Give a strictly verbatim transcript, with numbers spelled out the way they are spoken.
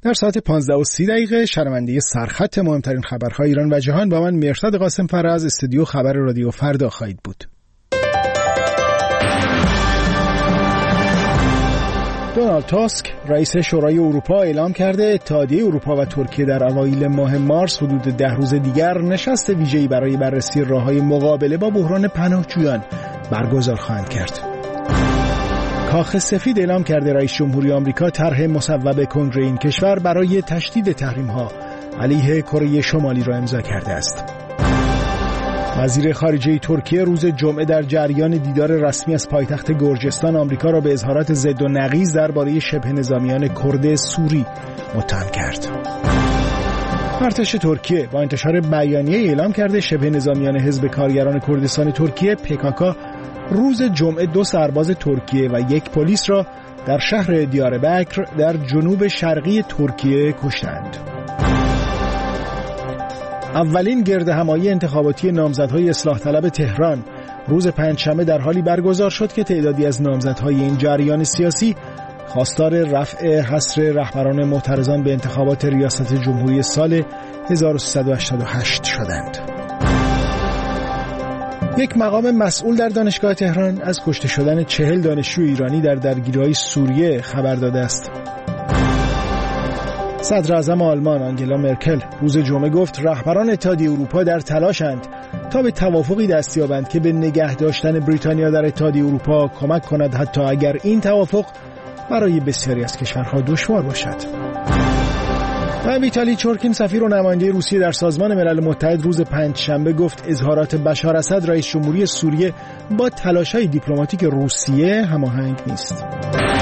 در ساعت پانزده و سی دقیقه شنونده سرخط مهمترین خبرهای ایران و جهان با من مرتضی قاسم فر از استودیو خبر رادیو فردا خواهید بود. دونالد تاسک رئیس شورای اروپا اعلام کرده اتحادیه اروپا و ترکیه در اوایل ماه مارس حدود ده روز دیگر نشست ویژه‌ای برای بررسی راه‌های مقابله با بحران پناهجویان برگزار خواهند کرد. کاخ سفید اعلام کرده رئیس جمهوری آمریکا طرح مصوب کنگره این کشور برای تشدید تحریم‌ها علیه کره شمالی را امضا کرده است. وزیر خارجه ترکیه روز جمعه در جریان دیدار رسمی از پایتخت گرجستان آمریکا را به اظهارات ضد و نقیض درباره شبه نظامیان کرد سوری متهم کرد. ارتش ترکیه با انتشار بیانیه اعلام کرده شبه نظامیان حزب کارگران کردستان ترکیه پک‌ک روز جمعه دو سرباز ترکیه و یک پلیس را در شهر دیاربکر در جنوب شرقی ترکیه کشتند. اولین گردهمایی انتخاباتی نامزدهای اصلاح طلب تهران روز پنجشنبه در حالی برگزار شد که تعدادی از نامزدهای این جریان سیاسی خواستار رفع حصر رهبران معترضان به انتخابات ریاست جمهوری سال هزار و سیصد و هشتاد و هشت شدند. یک مقام مسئول در دانشگاه تهران از کشته شدن چهل دانشجو ایرانی در درگیری‌های سوریه خبر داده است. صدر اعظم آلمان آنگلا مرکل روز جمعه گفت رهبران اتحادیه اروپا در تلاشند تا به توافقی دست یابند که به نگه داشتن بریتانیا در اتحادیه اروپا کمک کند، حتی اگر این توافق برای بسیاری از کشورها دشوار باشد. و ویتالی چورکین سفیر و نماینده روسیه در سازمان ملل متحد روز پنجشنبه گفت اظهارات بشار اسد رئیس جمهوری سوریه با تلاش‌های دیپلماتیک روسیه هماهنگ نیست.